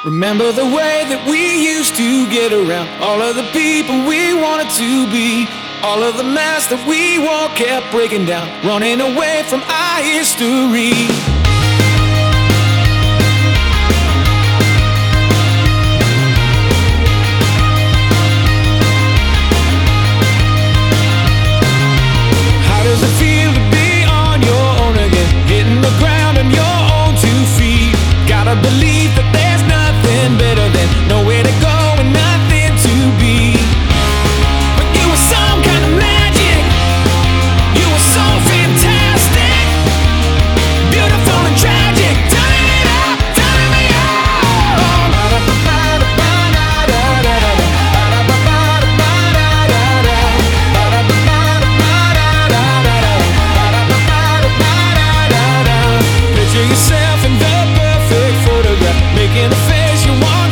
Remember the way that we used to get around, all of the people we wanted to be, all of the masks that we wore kept breaking down, running away from our history. How does it feel to be on your own again, hitting the ground on your own 2 feet? Gotta believe that there's nothing better than nowhere to go and nothing to be. But you were some kind of magic, you were so fantastic, beautiful and tragic, turning it up, turning me on. Picture yourself in the perfect photograph, making a face you want